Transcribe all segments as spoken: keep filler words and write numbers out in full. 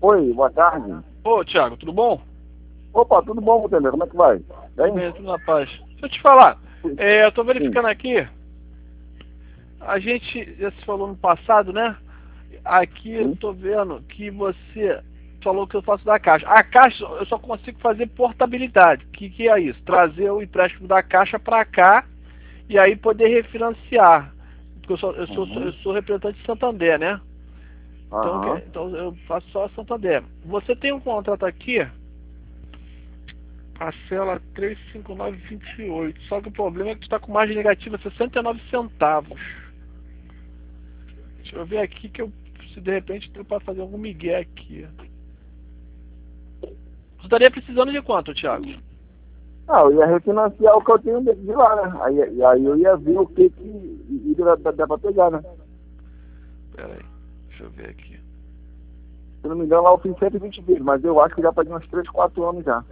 Oi, boa tarde. Ô, Thiago, tudo bom? Opa, tudo bom, Gutenberg? Como é que vai? Tudo bem, tudo na paz. Deixa eu te falar, é, eu tô verificando aqui, a gente já se falou no passado, né? Aqui eu Sim. tô vendo que você falou que eu faço da Caixa. A Caixa eu só consigo fazer portabilidade. O que, que é isso? Trazer o empréstimo da Caixa para cá e aí poder refinanciar. Porque eu sou, eu sou, Uhum. eu sou representante de Santander, né? Então, que- Aham. então eu faço só Santander. Você tem um contrato aqui, parcela trezentos e cinquenta e nove vírgula vinte e oito. Só que o problema é que tu está com margem negativa sessenta e nove centavos. Deixa eu ver aqui que eu, se de repente deu para fazer algum migué aqui. Você estaria precisando de quanto, Thiago? Ah, eu ia refinanciar o que eu tenho de de lá, né? Aí, e aí eu ia ver o que que iria dar dar pra pegar, né? Pera aí, deixa eu ver aqui. Se não me engano, lá eu fiz cento e vinte vezes, mas eu acho que já faz uns três, quatro anos já.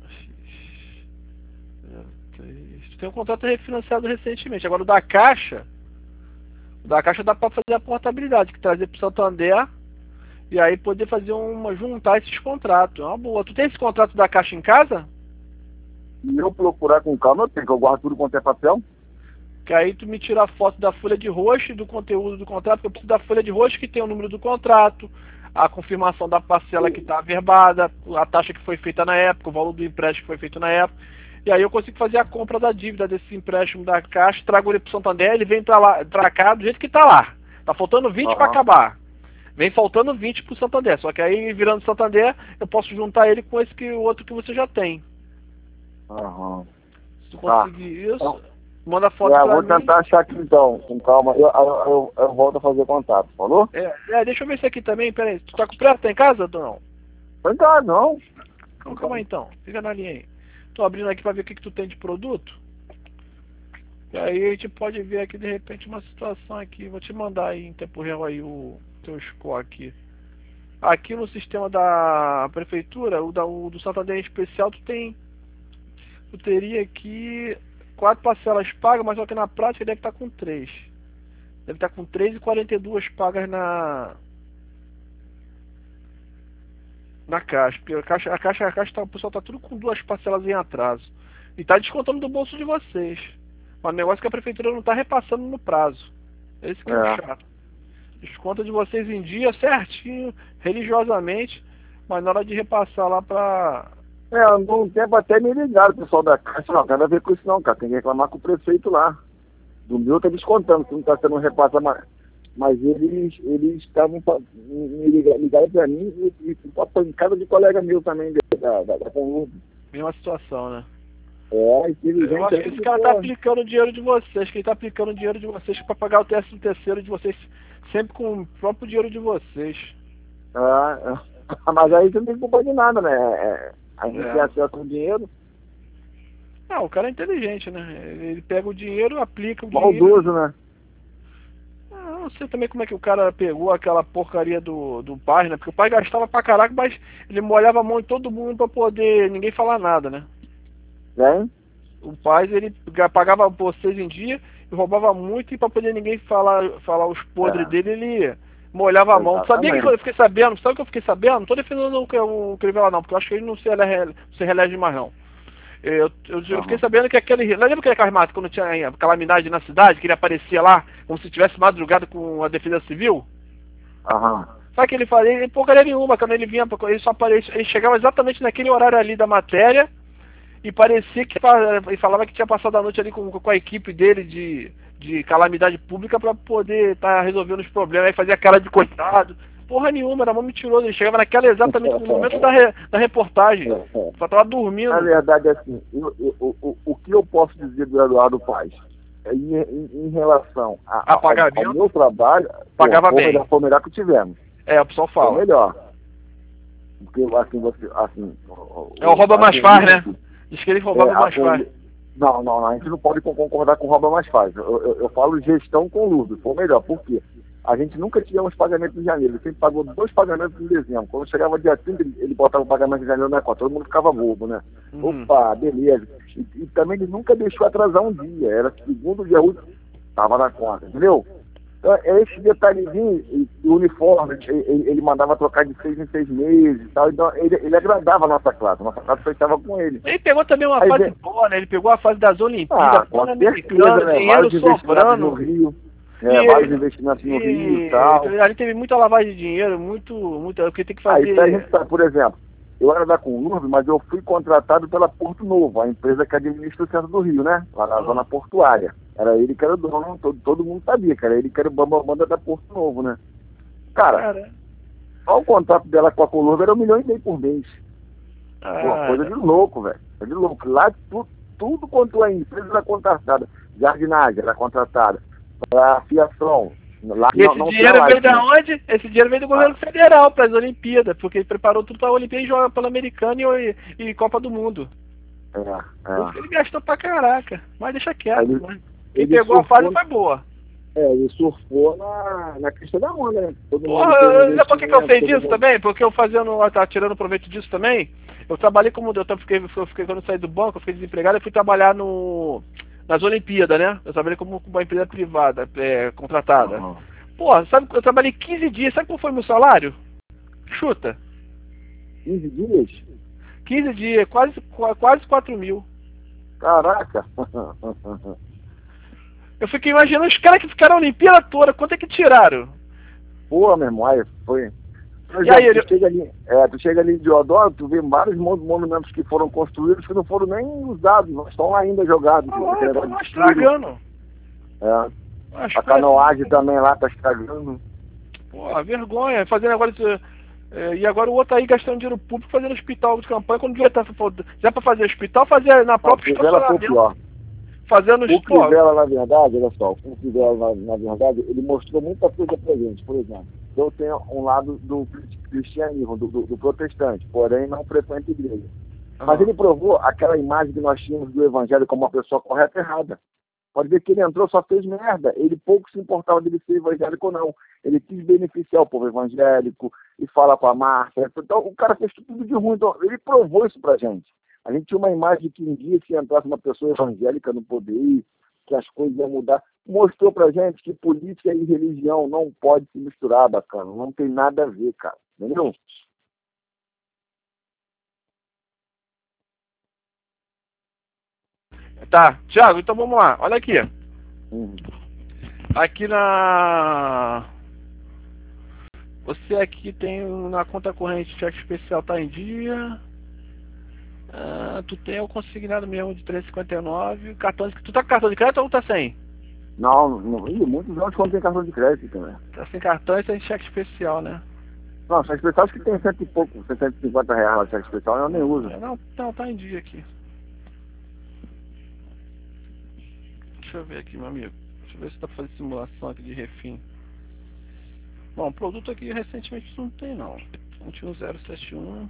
Tu tem um contrato refinanciado recentemente. Agora o da Caixa, o da Caixa dá para fazer a portabilidade, que trazer para o Santander e aí poder fazer uma, juntar esses contratos. É uma boa. Tu tem esse contrato da Caixa em casa? E eu procurar com calma, eu tenho que eu guardo tudo quanto é papel. Que aí tu me tira a foto da folha de rosto e do conteúdo do contrato, porque eu preciso da folha de rosto que tem o número do contrato, a confirmação da parcela que está averbada, a taxa que foi feita na época, o valor do empréstimo que foi feito na época. E aí eu consigo fazer a compra da dívida desse empréstimo da Caixa, trago ele para o Santander, ele vem para lá, para cá do jeito que está lá. Tá faltando vinte para Aham. acabar. Vem faltando vinte para o Santander. Só que aí, virando Santander, eu posso juntar ele com esse que o outro que você já tem. Aham. Se tu Tá. conseguir isso, Então, manda foto é, para vou mim. tentar achar aqui então, com calma. Eu, eu, eu, eu volto a fazer contato, falou? É, é, deixa eu ver isso aqui também, peraí. Tu tá com pressa? Tá em casa ou não? Não tá, não. Então, calma aí então. Fica na linha aí. Tô abrindo aqui pra ver o que, que tu tem de produto. E aí a gente pode ver aqui de repente uma situação aqui. Vou te mandar aí em tempo real aí o teu score aqui. Aqui no sistema da prefeitura, o, da, o do Santander em especial, tu tem. Tu teria aqui quatro parcelas pagas, mas só que na prática deve estar com três. Deve estar com três e quarenta e duas pagas na. Na caixa, porque a caixa, a caixa, a caixa tá, o pessoal tá tudo com duas parcelas em atraso. E tá descontando do bolso de vocês. Mas o negócio é que a prefeitura não tá repassando no prazo. Esse que é o É. chato. Desconta de vocês em dia, certinho, religiosamente, mas na hora de repassar lá pra. É, andou um tempo até me ligaram, o pessoal da Caixa, não, nada a ver com isso não, cara. Tem que reclamar com o prefeito lá. Do meu tá descontando, que não tá sendo repassado, mas, mas eles eles estavam pa- me ligaram, ligaram pra mim e, e uma pancada de colega meu também da, da, da Conludo. Mesma situação, né? É, e teve Eu gente acho aí que esse que, cara tá pô, aplicando o dinheiro de vocês, que ele tá aplicando o dinheiro de vocês pra pagar o décimo terceiro de vocês, sempre com o próprio dinheiro de vocês. ah, ah, mas aí você não tem culpa de nada, né? É, a gente É. tem acesso ao dinheiro, Ah, o cara é inteligente, né? Ele pega o dinheiro, aplica o dinheiro. maldoso, né? Ah, eu não sei também como é que o cara pegou aquela porcaria do, do pai, né? Porque o pai gastava pra caraca, mas ele molhava a mão em todo mundo pra poder ninguém falar nada, né? Né? O pai, ele ga- pagava vocês em dia e roubava muito e pra poder ninguém falar, falar os podres É. dele, ele molhava a mão. Tu sabia que Exatamente. eu fiquei sabendo? Sabe o que eu fiquei sabendo? Não tô defendendo o que o Crivella não, porque eu acho que ele não se elege, se reelege mais não. Eu, eu, eu fiquei Aham. sabendo que aquele. Lembra aquele Carmato, quando tinha calamidade na cidade, que ele aparecia lá como se tivesse madrugado com a defesa civil? Aham. Sabe o que ele fazia? Ele porcaria nenhuma, quando ele vinha, ele só aparecia, ele chegava exatamente naquele horário ali da matéria e parecia que ele falava que tinha passado a noite ali com, com a equipe dele de, de calamidade pública para poder estar tá resolvendo os problemas, aí fazia cara de coitado. Porra nenhuma, era mó mentiroso, ele chegava naquela exatamente no momento da, re, da reportagem. Só tava dormindo. Na verdade, assim, eu, eu, o, o que eu posso dizer do Eduardo Paes? É Em, em, em relação a, A ao, pagamento, ao meu trabalho, pagava pô, foi o bem. melhor- Foi o melhor que tivemos. É, o pessoal Foi o fala. melhor. Porque assim, você. Assim, É o rouba mais assim, faz, né? Diz que ele roubava é, mais a- faz. Não, não, a gente não pode concordar com o rouba mais faz. Eu, eu, eu falo gestão com lucro, foi o melhor. Por quê? A gente nunca tivemos pagamento em janeiro, ele sempre pagou dois pagamentos em dezembro. Quando chegava dia trinta, ele, ele botava o pagamento em janeiro na conta, todo mundo ficava bobo, né? Uhum. Opa, beleza. E, e também ele nunca deixou atrasar um dia, era segundo dia útil, estava na conta, entendeu? Então, é esse detalhezinho do uniforme, ele, ele mandava trocar de seis em seis meses e tal, então ele, ele agradava a nossa classe, a nossa classe fechava com ele. Ele pegou também uma Aí fase vem... boa, né? Ele pegou a fase das Olimpíadas, ah, com certeza, né? dinheiro sobrando. No Rio, é, e, vários investimentos no e, Rio e tal. Ali teve muita lavagem de dinheiro, muito, muito, porque tem que fazer... Aí, a gente tá, por exemplo, eu era da Conurb, mas eu fui contratado pela Porto Novo, a empresa que administra o centro do Rio, né? Lá na ah. zona portuária. Era ele que era o dono, todo, todo mundo sabia, que era ele que era o bambambam da Porto Novo, né? Cara, Cara. só o contrato dela com a Conurb era um milhão e meio por mês. Ah. Pô, coisa de louco, velho. Coisa de louco. Lá tu, tudo quanto a empresa era contratada. Jardinagem era contratada. A fiação. Lá, e esse não, não dinheiro veio de onde? Esse dinheiro veio do governo ah. federal para as Olimpíadas, porque ele preparou tudo para a Olimpíada e joga Pan-Americana e, e Copa do Mundo. É, é. Ele gastou pra caraca, mas deixa quieto. Ele, né? Quem ele pegou surfou, a fase foi boa. É, ele surfou na, na questão da onda, né? Todo Porra, sabe por que, que eu sei disso mundo. também? Porque eu fazendo, tá tirando proveito disso também. Eu trabalhei como, eu fiquei, eu fiquei quando eu saí do banco, eu fiquei desempregado, eu fui trabalhar no nas Olimpíadas, né? Eu trabalhei como uma empresa privada, é, contratada. Uhum. Pô, sabe, eu trabalhei quinze dias, sabe qual foi o meu salário? Chuta. quinze dias? quinze dias, quase, quase quatro mil. Caraca! Eu fiquei imaginando os caras que ficaram a Olimpíada toda, quanto é que tiraram? Pô, meu irmão, aí foi... E já, aí, tu, ele... chega ali, é, tu chega ali em Deodoro, tu vê vários monumentos que foram construídos que não foram nem usados, mas estão lá ainda jogados. Ah, lá, tá lá estragando. É. A canoagem assim, também lá tá estragando. Pô, vergonha, fazendo agora... É, e agora o outro aí gastando dinheiro público fazendo hospital de campanha, quando devia estar... Já pra fazer hospital, fazer na própria estacionamento. Fazendo o Crivella, na verdade, olha só, o Crivella, na, na verdade, ele mostrou muita coisa pra gente. Por exemplo, eu tenho um lado do cristianismo, do, do, do protestante, porém não frequenta igreja. Uhum. Mas ele provou aquela imagem que nós tínhamos do evangelho como uma pessoa correta e errada. Pode ver que ele entrou, só fez merda. Ele pouco se importava dele ser evangélico ou não. Ele quis beneficiar o povo evangélico e falar com a Márcia. Então o cara fez tudo de ruim. Então, ele provou isso pra gente. A gente tinha uma imagem que um dia, se entrasse uma pessoa evangélica no poder, que as coisas iam mudar. Mostrou pra gente que política e religião não pode se misturar, bacana. Não tem nada a ver, cara. Entendeu? Tá, Thiago, então vamos lá. Olha aqui. Uhum. Aqui na... Você aqui tem na conta corrente cheque especial, tá em dia... Ah, tu tem o consignado mesmo de trezentos e cinquenta e nove, cartão de... Tu tá com cartão de crédito ou tá sem? Não, não, ih, muitos anos quando tem cartão de crédito também. Tá sem cartão e tem cheque especial, né? Não, cheque especial acho que tem cento e pouco, cento e cinquenta reais de cheque especial, eu nem uso. Não, não, tá em dia aqui. Deixa eu ver aqui, meu amigo. Deixa eu ver se dá pra fazer simulação aqui de refim. Bom, produto aqui recentemente não tem não. um um zero sete um.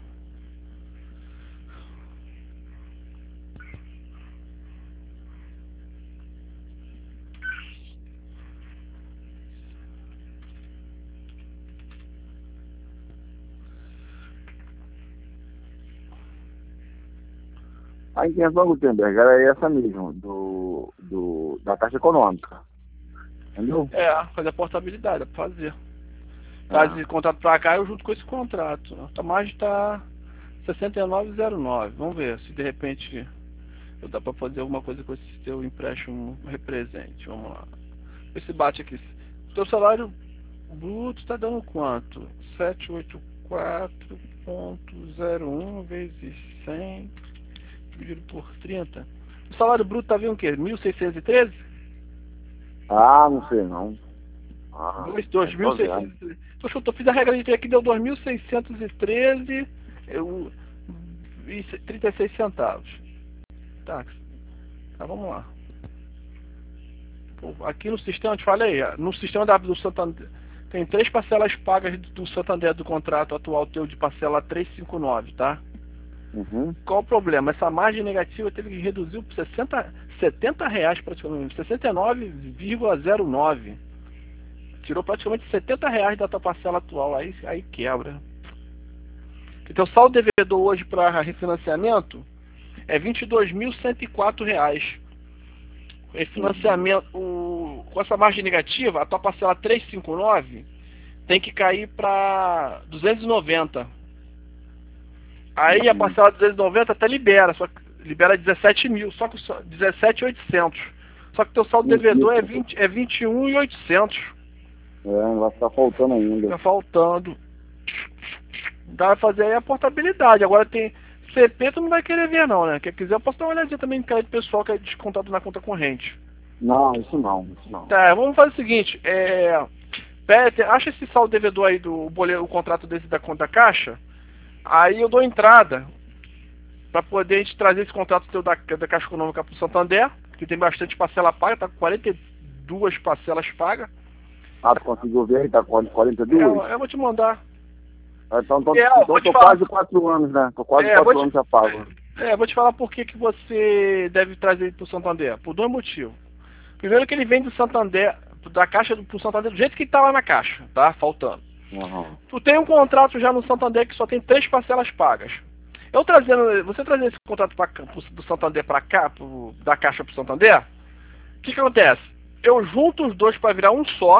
A intenção do Gutenberg era essa mesmo, do, do, da Caixa Econômica. Entendeu? É, fazer a portabilidade, é pra fazer. Faz esse contrato pra cá, eu junto com esse contrato. A margem tá sessenta e nove zero nove. Vamos ver se de repente eu dá pra fazer alguma coisa com esse teu empréstimo represente. Vamos lá. Esse bate aqui. O teu salário bruto tá dando quanto? setecentos e oitenta e quatro ponto zero um vezes cem dividido por trinta. O salário bruto tá vendo o quê? mil seiscentos e treze? Ah, não sei não. Ah, dois mil e seiscentos e treze. Poxa, eu fiz a regra de ter aqui, deu dois mil seiscentos e treze eu, e trinta e seis centavos. Tá, tá, vamos lá. Pô, aqui no sistema, eu te falei, no sistema da, do Santander, tem três parcelas pagas do Santander do contrato atual teu de parcela trezentos e cinquenta e nove, tá? Uhum. Qual o problema? Essa margem negativa teve que reduzir por sessenta, setenta reais praticamente, sessenta e nove vírgula zero nove. Tirou praticamente setenta reais da tua parcela atual, aí, aí quebra. Então o saldo devedor hoje para refinanciamento é vinte e dois mil cento e quatro reais. Refinanciamento, o, tu, com essa margem negativa, a tua parcela trezentos e cinquenta e nove tem que cair para duzentos e noventa. Aí a parcela duzentos e noventa até libera, só que libera dezessete mil, só que dezessete mil e oitocentos. Só que teu saldo devedor é, vinte, é vinte e um mil e oitocentos. É, vai ficar faltando ainda. Fica faltando. Dá pra fazer aí a portabilidade. Agora tem C P, tu não vai querer ver não, né? Quer quiser, eu posso dar uma olhadinha também no crédito pessoal que é descontado na conta corrente. Não, isso não, isso não. Tá, vamos fazer o seguinte, é... Pede, acha esse saldo devedor aí do boleto, o contrato desse da conta caixa, aí eu dou entrada para poder a gente trazer esse contrato teu da, da Caixa Econômica pro Santander, que tem bastante parcela paga, tá com quarenta e duas parcelas pagas. Ah, tu conseguiu ver aí, tá com quarenta e duas? É, eu vou te mandar. Então, tô, É, então tô quase quatro anos, né? Tô quase é, quatro te, anos já pago. É, vou te falar por que que você deve trazer pro Santander. Por dois motivos. Primeiro que ele vem do Santander, da Caixa pro Santander, do jeito que tá lá na Caixa, tá? Faltando. Uhum. Tu tem um contrato já no Santander que só tem três parcelas pagas. Eu trazendo, você trazendo esse contrato pra, pro, do Santander para cá, pro, da Caixa pro Santander, o que que acontece? Eu junto os dois para virar um só,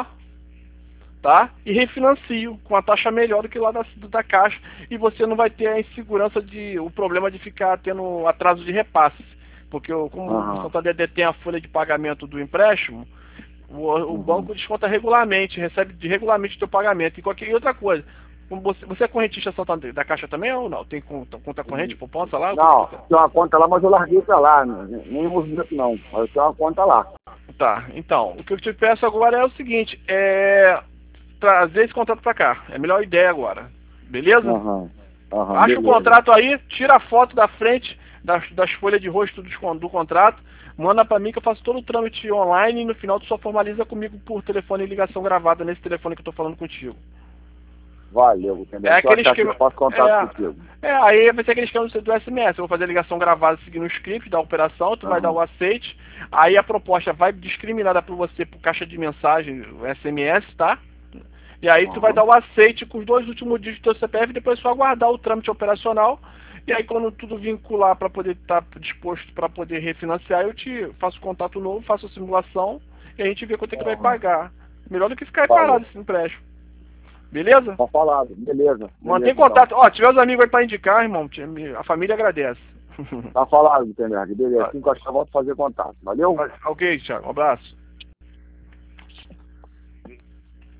tá? E refinancio com a taxa melhor do que lá da, da Caixa, e você não vai ter a insegurança de, o problema de ficar tendo atraso de repasse, porque eu, como uhum. o Santander detém a folha de pagamento do empréstimo, o, o uhum. banco desconta regularmente, recebe de regularmente o teu pagamento. E qualquer outra coisa, como você, você é correntista Santander, da Caixa também ou não? Tem conta, conta corrente, poupança lá? Não, tem uma conta lá, mas eu larguei pra lá, nem movimento não, mas eu tenho uma conta lá. Tá, então, o que eu te peço agora é o seguinte, é trazer esse contrato pra cá, é a melhor ideia agora, beleza? Uhum. Uhum, Acha beleza. o contrato aí, tira a foto da frente das, das folhas de rosto do, do contrato, manda pra mim que eu faço todo o trâmite online e no final tu só formaliza comigo por telefone e ligação gravada nesse telefone que eu tô falando contigo. Valeu, entendeu? É aquele esquema... que eu posso contato é, contigo. É, aí vai ser aquele esquema do S M S. Eu vou fazer a ligação gravada seguindo o script da operação, tu uhum. vai dar o aceite, aí a proposta vai discriminada por você por caixa de mensagem, o S M S, tá? E aí uhum. tu vai dar o aceite com os dois últimos dígitos do teu C P F e depois só aguardar o trâmite operacional. E aí quando tudo vincular para poder estar tá disposto para poder refinanciar, eu te faço contato novo, faço a simulação e a gente vê quanto é que uhum. vai pagar. Melhor do que ficar Valeu. parado esse empréstimo. Beleza? Tá falado, beleza. Mantém beleza, contato. então. Ó, tiver os amigos aí pra indicar, irmão, a família agradece. Tá falado, Gutenberg. Beleza. Assim que eu achar, volto a fazer contato. Valeu? Ok, Thiago. Um abraço.